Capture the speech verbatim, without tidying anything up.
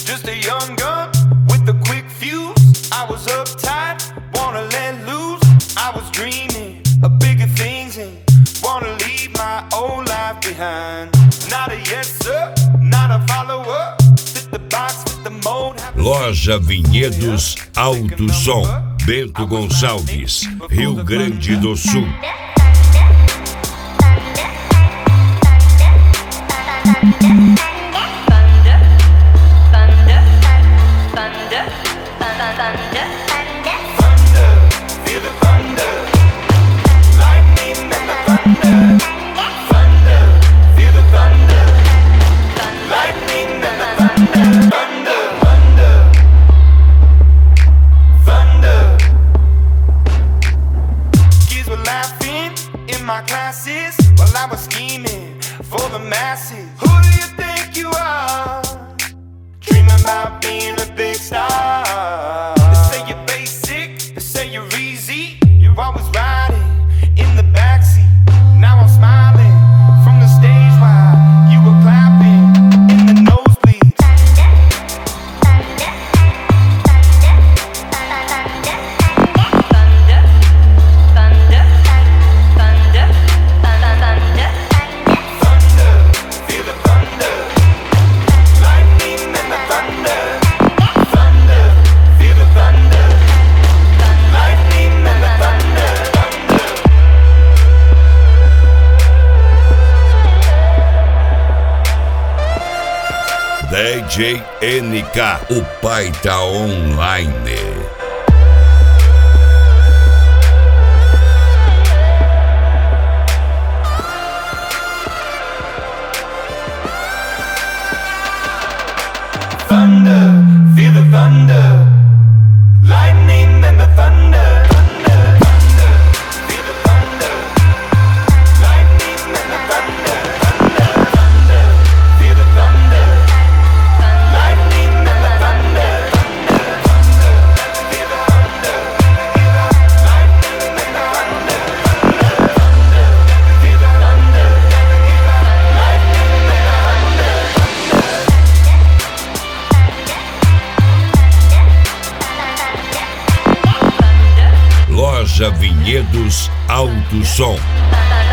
just a young gun with a quick fuse. I was uptight, wanna let loose. I was dreaming of bigger things and wanna leave my old life behind. Not a yes sir, not a follower. Fit the box, fit the mold. Loja Vinhedos Alto Som, Bento Gonçalves, Rio Grande do Sul. My classes while I was scheming for the masses. Who do you think you are? Dreaming about being a big star. They say you're basic, they say you're easy. You're always riding in the backseat. Now I'm smiling from the stage while you were clapping in the nosebleeds. D J N K, o pai tá online. Thunder, feel the thunder, lightning and the thunder. Thunder, thunder, feel the thunder, lightning and the thunder. Thunder, thunder, feel the thunder, lightning and the thunder. Thunder, thunder, feel the thunder, lightning and the thunder. Thunder, thunder, feel the thunder, lightning and the thunder. Loja Vinhedos Alto Som.